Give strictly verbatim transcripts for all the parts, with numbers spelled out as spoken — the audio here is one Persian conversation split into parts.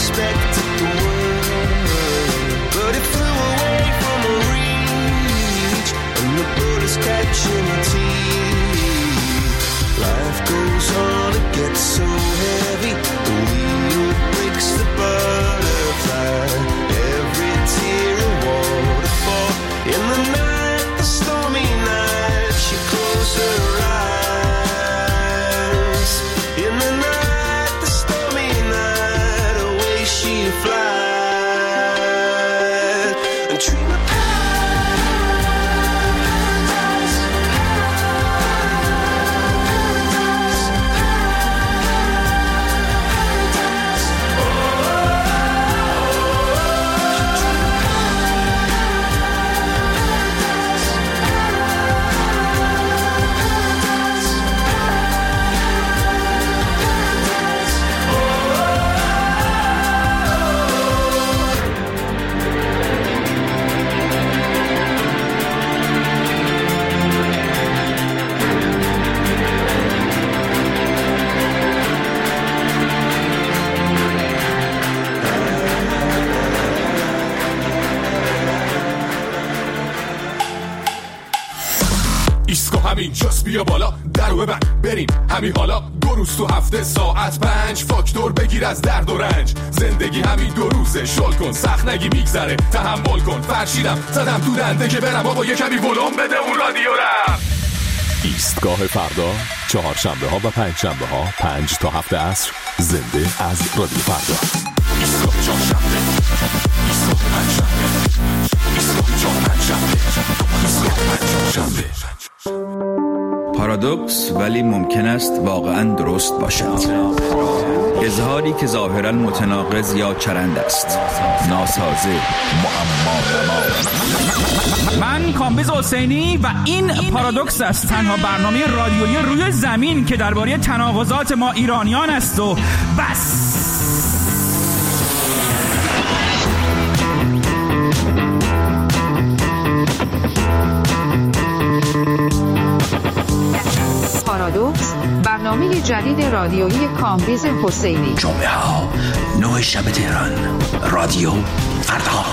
expected the world, but it flew away from her reach, and the bullets catching her teeth. Life goes on, it gets so heavy, the wheel breaks the butterfly. Every tear a waterfall in the night, the stormy night. She closed her eyes in the night, the stormy night. Away she flies and dream of اینجاست، بیا بالا درو ببند بریم همین حالا. دو روز تو هفته ساعت پنج، فاکتور بگیر از درد و رنج. زندگی همین دو روزه، شل کن سخت نگی میگذره، تحمل کن. فرشیدم زدم تو دنده که برم آقا یه کمی ولوم بده اون رادیو رم. ایستگاه فردا، چهارشنبه ها و پنج شنبه ها پنج تا هفت عصر، زنده از رادیو فردا. ایستگاه چهارشنبه، ایستگاه پنجشنبه، ایستگاه چهارشنبه، ایستگاه پنجشنبه. پارادوکس ولی ممکن است واقعا درست باشد. اظهاری که ظاهرا متناقض یا چرند است، ناسازه، معما. من کامبیز حسینی و این پارادوکس است، تنها برنامه رادیویی روی زمین که درباره تناقضات ما ایرانیان است و بس. پارادوکس، برنامه جدید رادیویی کامبیز حسینی. جمعه ها نه شب تهران، رادیو فردا.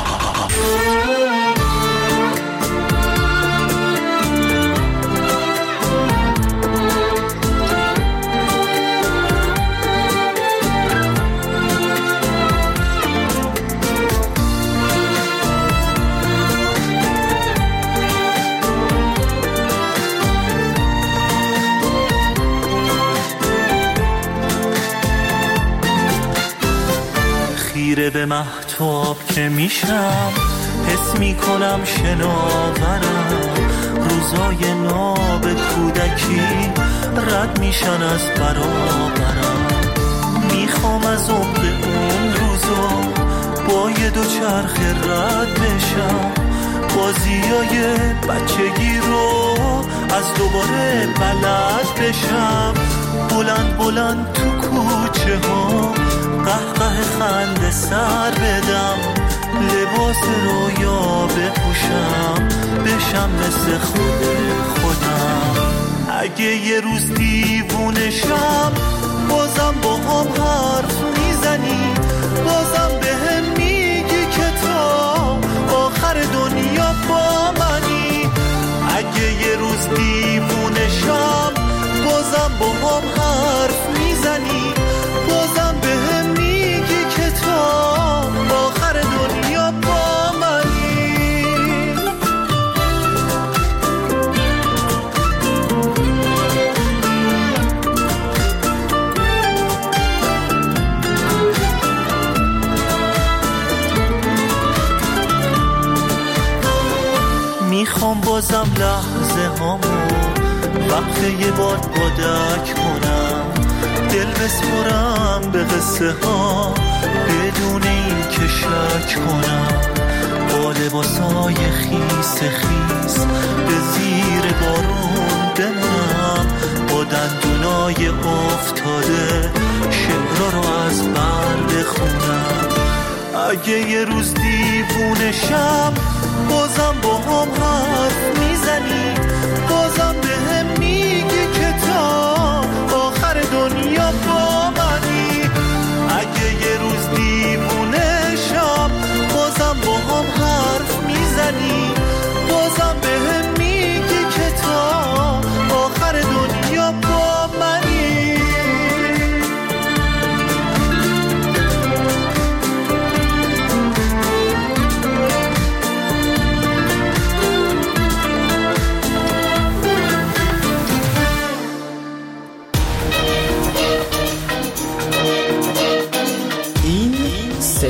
خیره به مهتاب که میشم، حس میکنم شناورم. روزای ناب کودکی رد میشن از برابرم. میخوام از عمق اون روزا با یه دو چرخ رد بشم، بازیای بچگی رو از دوباره بلد بشم. بلند بلند تو کوچه ها قهقه خنده سر بدم، لباس رویا بپوشم، بشم مثل خود خودم. اگه یه روز دیوونشم، بازم با هم حرف میزنی، بازم به هم میگی که تا آخر دنیا با منی. اگه یه روز دیوونشم، بازم با هم حرف میزنی، بازم به هم میگی که تا آخر دنیا با منی. میخوام بازم لحظه هامو وقت یه بار بادک کنم، دل بسپرم به قصه ها بدون این که شک کنم. با لباسای خیس خیس به زیر بارون بمونم، با دندونای افتاده شعرها رو از بر بخونم. اگه یه روز دیوونشم، بازم با هم حرف میزنی، بازم به هم میگی که تا آخر دنیا با منی. اگه یه روز دیوونشم،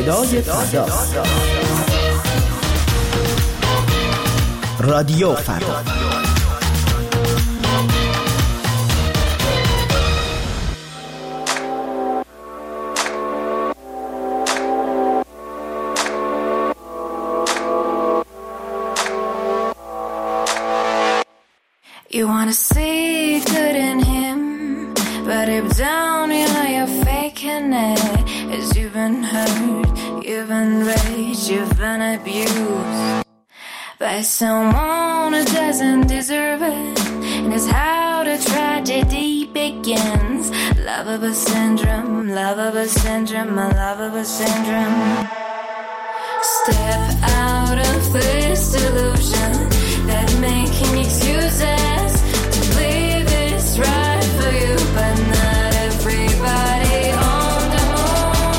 صدای فردا. رادیو فردا. You wanna see good in him, but deep down you know you're faking it. As you've been hurt, you've been raped, you've been abused by someone who doesn't deserve it. And it's how the tragedy begins. Lovable syndrome, lovable syndrome, a lovable syndrome. Step out of this delusion that making excuses to believe it's right for you, but not everybody on the moon.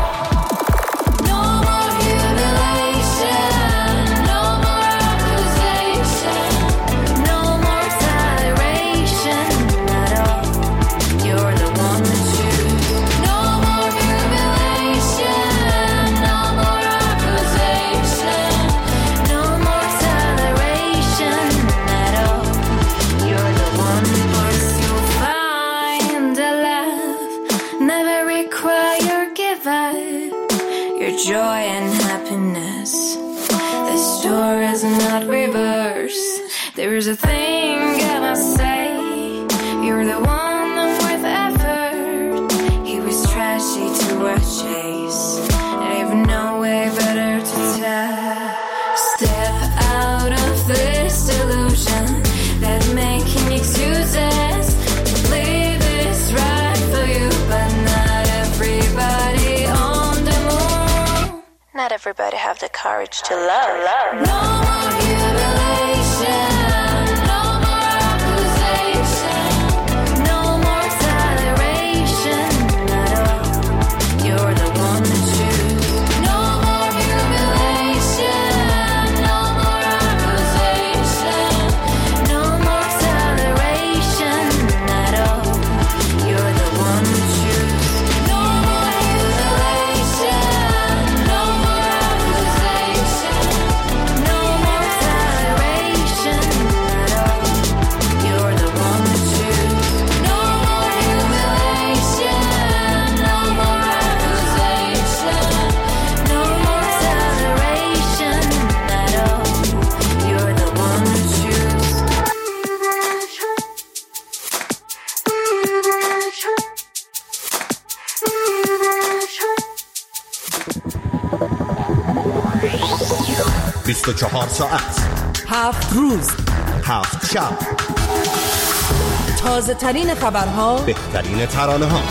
No more humiliation, no more accusation, no more toleration at all. You're the one to choose. No more humiliation, no more accusation, no more toleration at all. You're the one first you'll find a love never require give up your joy and happiness. The story is not reverse. There's a thing I must say. You're the one with effort. He was trashy to a chase. I've no way better to tell. Step out of this delusion that making excuses to believe it's right for you, but not everybody on the moon. Not everybody have the courage to love. No more humiliation, no more accusation, no more toleration at all. You're the one to choose. No more humiliation, no more accusation, no more toleration at all. You're the one to choose. No more humiliation, no more accusation, no more toleration at all. You're the one to choose. No more humiliation, no more accusation, no more toleration at all. You're the one to choose. بیست و چهار ساعت، هفت روز، هفت شب، تازه ترین خبرها، بهترین ترانه ها.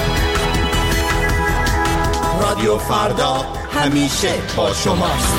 رادیو فردا همیشه با شماست.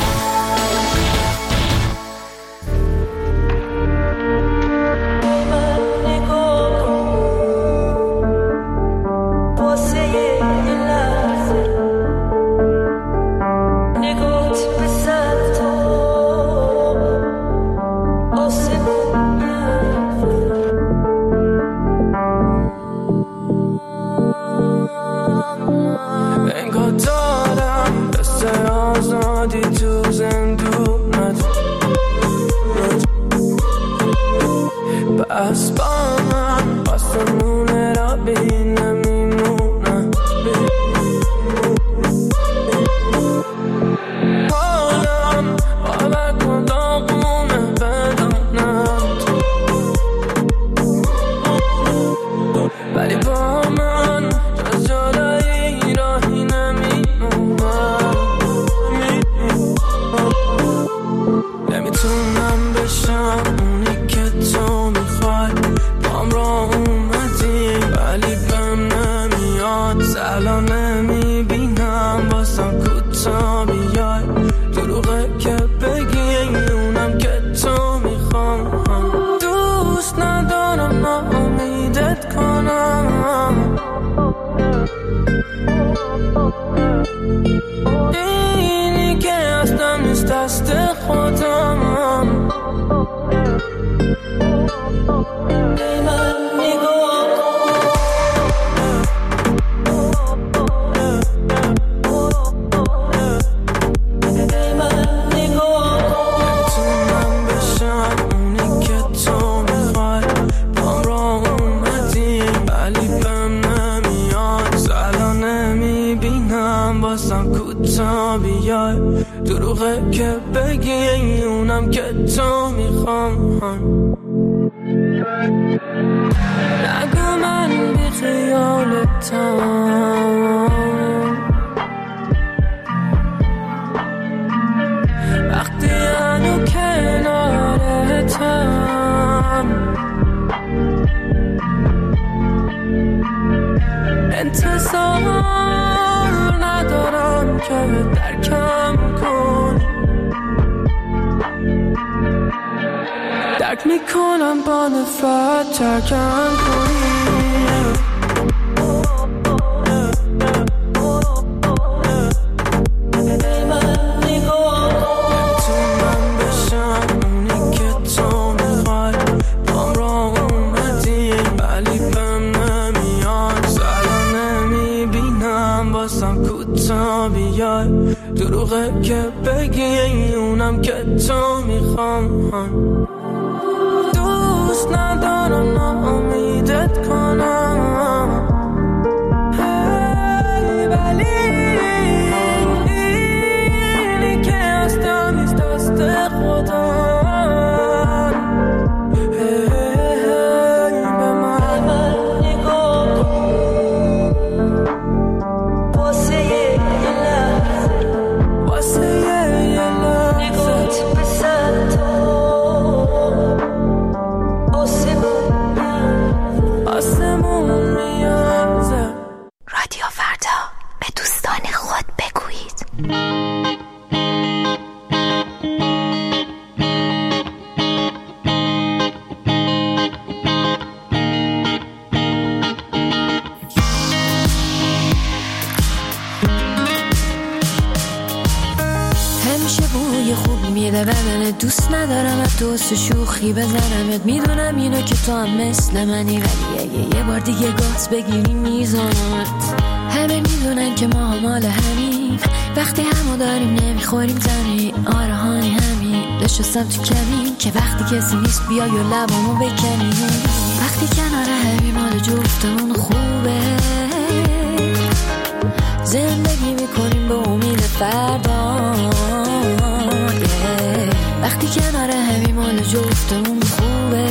انگار دارم دست آزادی تو زندونت، بس با من بستمونه را بین نمیمونم. حالم باور کن داغونه بدانم تو، ولی با من جز جدایی راهی نمیمونم. نمیتونم بشم اونی که تو میخوای، بام را اومدی ولی بهم نمیاد. سلا نمیبینم بازم کوتا بیای، دروغه که بگی اونم که تو میخوام. دوست ندارم ناامیدت کنم، اینی که هستم نیست دست خودم. ای من نگاه کن، بازم کوتا بیای دروغه که بگی اونم که تو میخوام نگو من بی خیالتم وقتی هنو کنارتم انتظار ندارم که درکم کنی درک میکنم با نفرت ترکم کنی دروغه که بگی اونم که تو میخوام دوست ندارم ناامیدت کنم ولی اینی که هستم نیست دست خدا دوست ندارم از دوست شوخی بزنمت میدونم اینو که تو هم مثل منی ولی اگه یه بار دیگه گاز بگیری میزانمت همه میدونن که ما مال همین وقتی همو داریم نمیخوریم زمین آره هانی همین نشستم تو کمین که وقتی کسی نیست بیای و لبامو بکنی وقتی کنار همی مال جفتمون خوبه زندگی میکنیم به امید فردا وقتی کنار همی مال جفتمون خوبه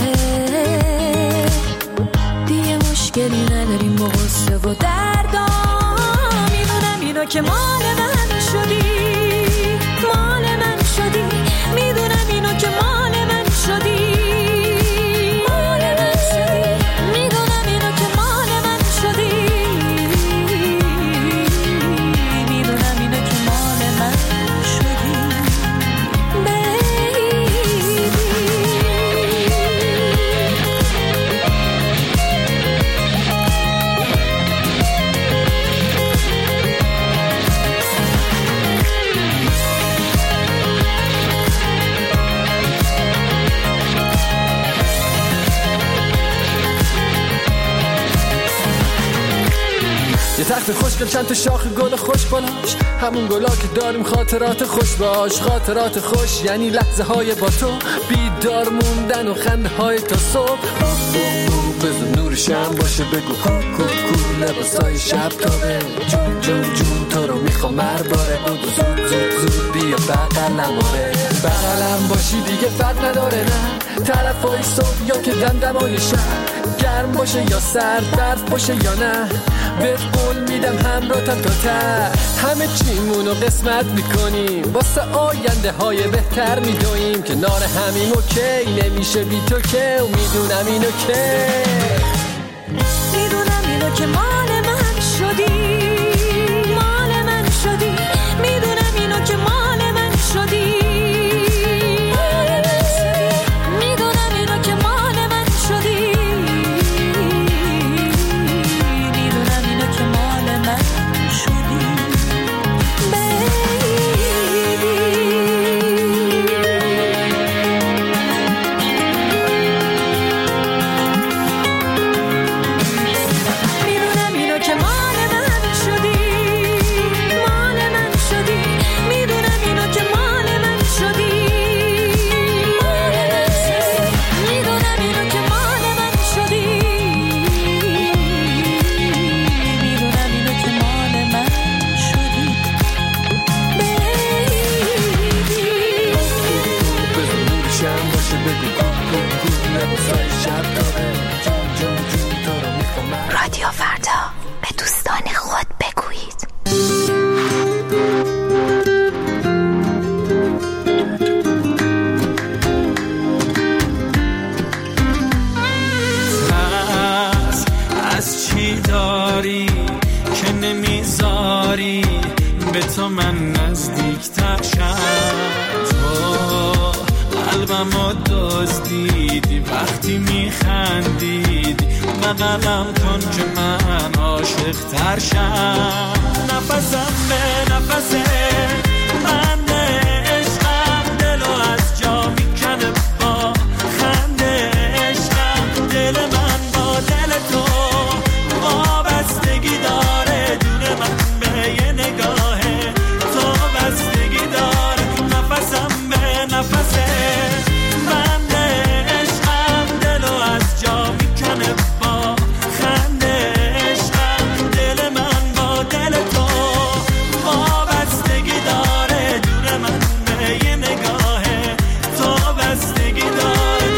دیگه مشکلی نداریم با غصه و دردا میدونم اینو که مال من شدی مال من شدی میدونم اینو که مال من شدی مال من شدی میدونم اینو که مال من شدی میدونم اینو که مال من شدی یه تخت خوشگل چند تا شاخ گل خوش بالاش همون گلا که داریم خاطرات خوش باش خاطرات خوش یعنی لحظه های با تو بیدار موندن و خنده های تا صبح بزن نور شم باشه بگو ها کو کو لباسای شب تابه جون جون جون تو رو میخوام مرباره بودو زود زود زود بیا بقلم آره بقلم باشی دیگه فرق نداره نه طرفای صبح یا که دمدمای شب گرم باشه یا سرد برف باشه یا نه بهت قول میدم همراهتم تا ته همه چیمونو قسمت میکنیم واسه آینده های بهتر میدویم که نار همین اوکی نمیشه بی تو که و میدونم اینو که میدونم اینو که مال من شدی مال من شدی میدونم اینو که مال من شدی میذاری به تو من نزدیکتر شم. تو قلبمو دزدیدی وقتی میخندیدی، بغلم کن که من عاشق تر شم. نفسم به نفسه بند عشقم، دلو از جا میکنه با خنده عشقم. دل من با دل تو وابستگی داره، دور من به یه نگاه تو بستگی داره. نفسم به نفسه بند عشقم، دلو از جا میکنه با خنده عشقم. دل من با دل تو وابستگی داره، دور من به یه نگاه تو بستگی داره.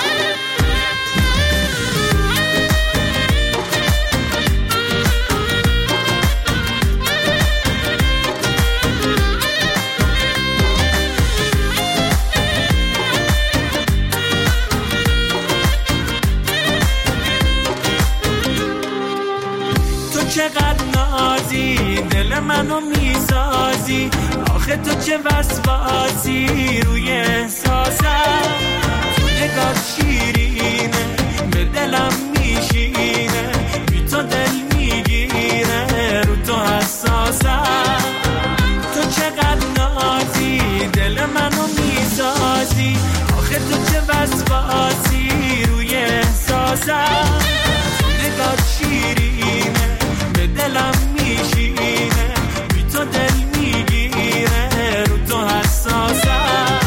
تو چقدر نازی دل منو میسازی، آخه تو چه وسواسی روی احساسم. تو نگاه شیرینه به دلم میشینه، بی تو دل میگیره رو تو حساسم. تو چقدر نازی دل منو میسازی، آخه تو چه وسواسی روی احساسم. تو نگاه شیرینه به دلم میشینه، بی تو دل میگیره رو تو حساسم.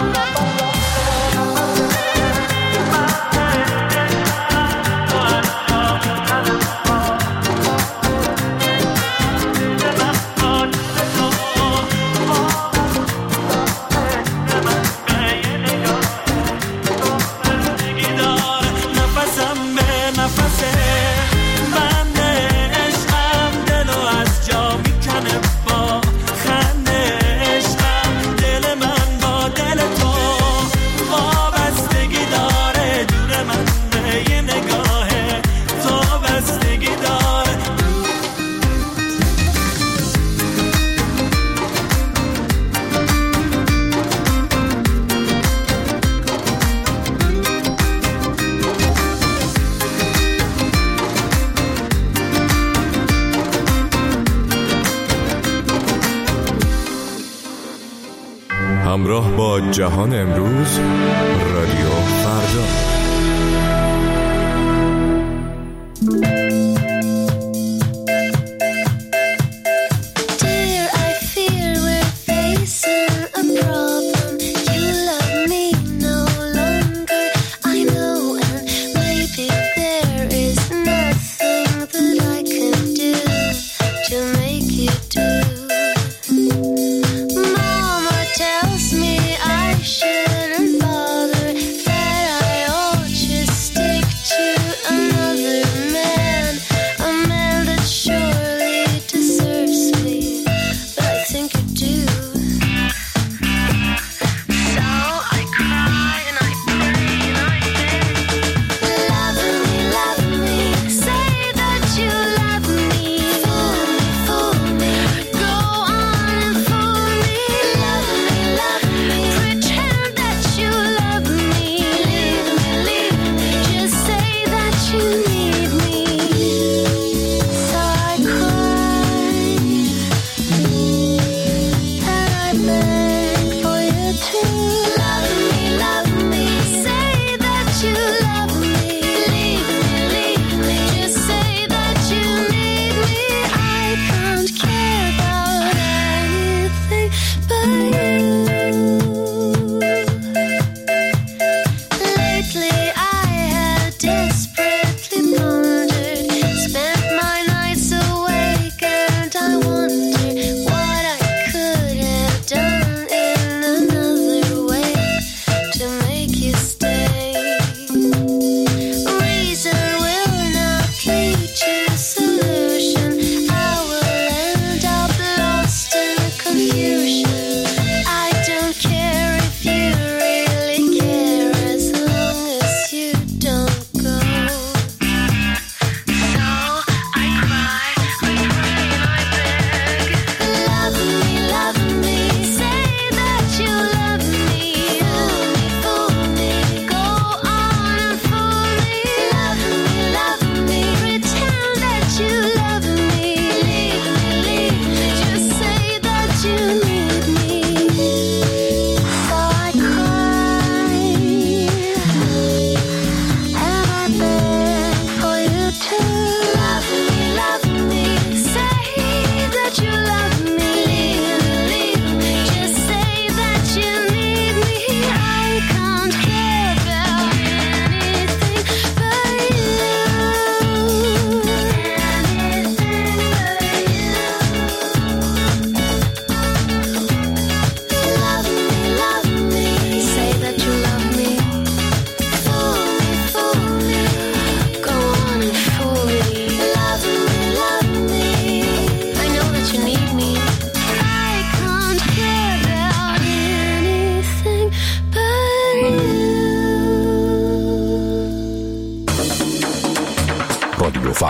نفسم به نفسه بند عشقم، دلو از جا میکنه با خنده عشقم. دل من با دل تو وابستگی داره، دور من به یه نگاه تو بستگی داره. همراه با جهان امروز، رادیو فردا. Dear, I fear we're facing a problem. You love me no longer, I know, and maybe there is nothing that I can do to make you do. Mama tells me I shouldn't bother, that I ought just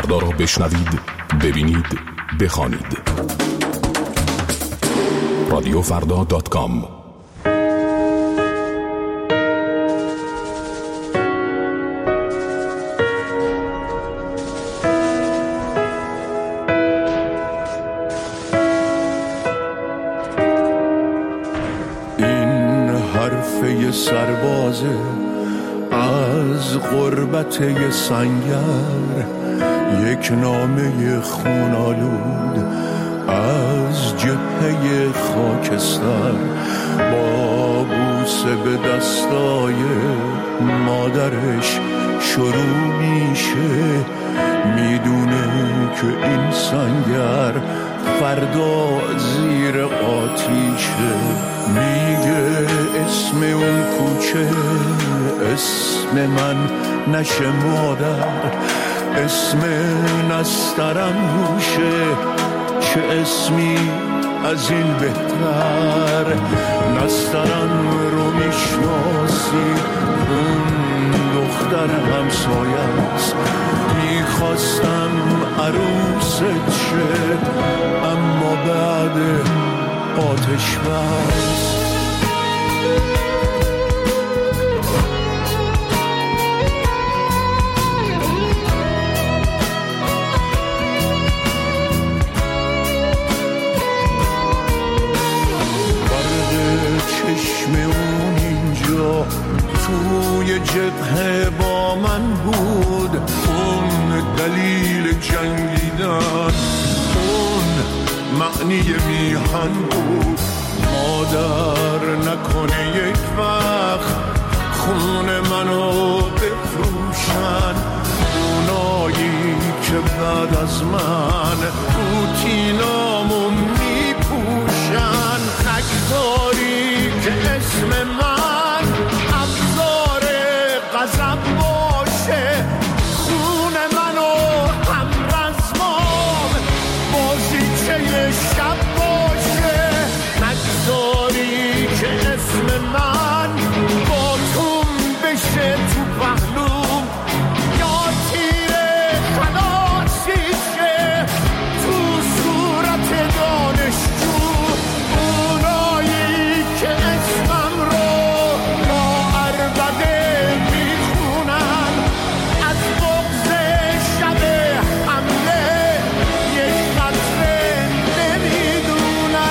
فردا را بشنوید، ببینید، بخوانید. رادیو فردا دات کام. سربازه از غربت یه سنگر، یک نامه خونالود از جبهه خاکستر، با بوسه به دستای مادرش شروع میشه. میدونه که این سنگر فردا زیر آتیشه. میگه اسم اون کوچه اسم من نشه مادر، اسم نسترم روشه، چه اسمی از این بهتر. نسترم رو میشناسی، اون دختر همسایه است. میخواستم عروست شه، اما بعد آتش بس. برق چشم اون اینجا توی جبهه با من بود، اون دلیل جنگیدن، اون معنی میهن بود. مادر نکنه یک وقت خون منو بفروشن، اونایی که بعد از من روتینامو میپوشن. خکداری که اسم من ابزار غضب باشه، خون منو هم رزمام بازیچه شب باشه. نگذاری که اسم من با توم بشه تو پهلوم، یا تیر خلاصیشه تو صورت دانشجو. اونایی که اسمم رو با عربده میخونن، از بغض شب حمله یک قطره نمیدونن.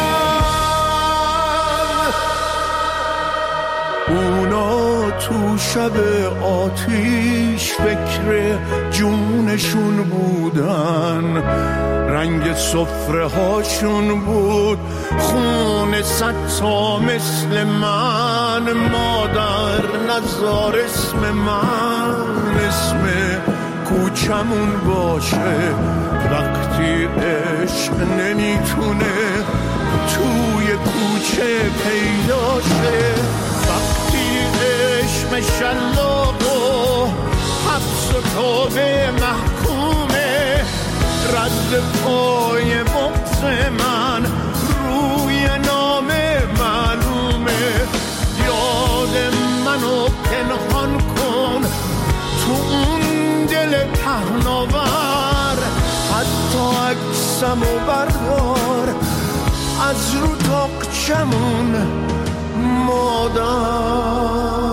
اونا تو شب آتیش فکر جونشون بودن، رنگ سفره هاشون بود خون ستا مثل من. مادر نزار اسم من اسم کوچمون باشه، وقتی عشق نمیتونه توی کوچه پیداشه. وقتی عشق شلاق و حبس و توبه محکومه، رد پای بغض من روی نام معلومه. یاد منو پنهان کن تو اون دل پهناور، حتی عکسمو بردار از رو تاقچمون مادر.